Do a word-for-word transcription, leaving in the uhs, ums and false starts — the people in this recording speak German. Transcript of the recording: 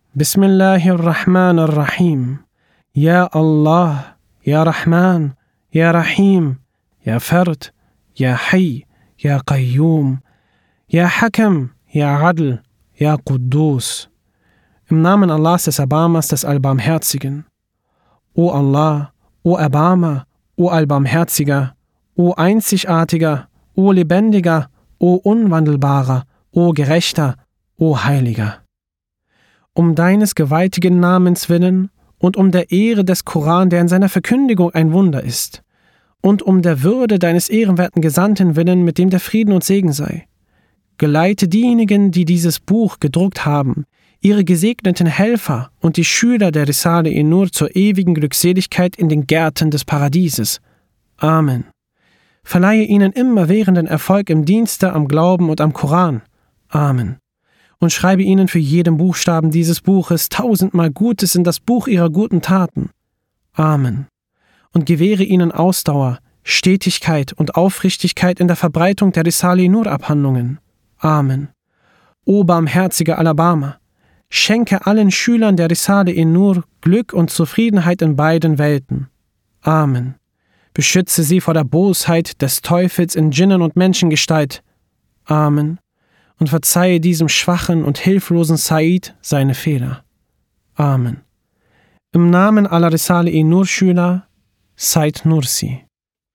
Bismillahirrahmanirrahim. Ya Allah, Ya Rahman, Ya Rahim, Ya Fard, Ya Hayy, Ya Qayyum, Ya Hakam, Ya Adl, Ya Quddus. Im Namen Allahs des Erbarmers, des Allbarmherzigen. O Allah, O Erbarmer, O Allbarmherziger, O Einzigartiger, O Lebendiger, O Unwandelbarer, O Gerechter, O Heiliger. Um deines gewaltigen Namens willen und um der Ehre des Koran, der in seiner Verkündigung ein Wunder ist, und um der Würde deines ehrenwerten Gesandten willen, mit dem der Frieden und Segen sei. Geleite diejenigen, die dieses Buch gedruckt haben, ihre gesegneten Helfer und die Schüler der Risale-i Nur zur ewigen Glückseligkeit in den Gärten des Paradieses. Amen. Verleihe ihnen immerwährenden Erfolg im Dienste am Glauben und am Koran. Amen. Und schreibe ihnen für jeden Buchstaben dieses Buches tausendmal Gutes in das Buch ihrer guten Taten. Amen. Und gewähre ihnen Ausdauer, Stetigkeit und Aufrichtigkeit in der Verbreitung der Risale-i Nur Abhandlungen. Amen. O barmherziger Allerbarmer, schenke allen Schülern der Risale-i Nur Glück und Zufriedenheit in beiden Welten. Amen. Beschütze sie vor der Bosheit des Teufels in Djinnen- und Menschengestalt. Amen. Und verzeihe diesem schwachen und hilflosen Said seine Fehler. Amen. Im Namen aller Risale-i Nur Schüler, Said Nursi.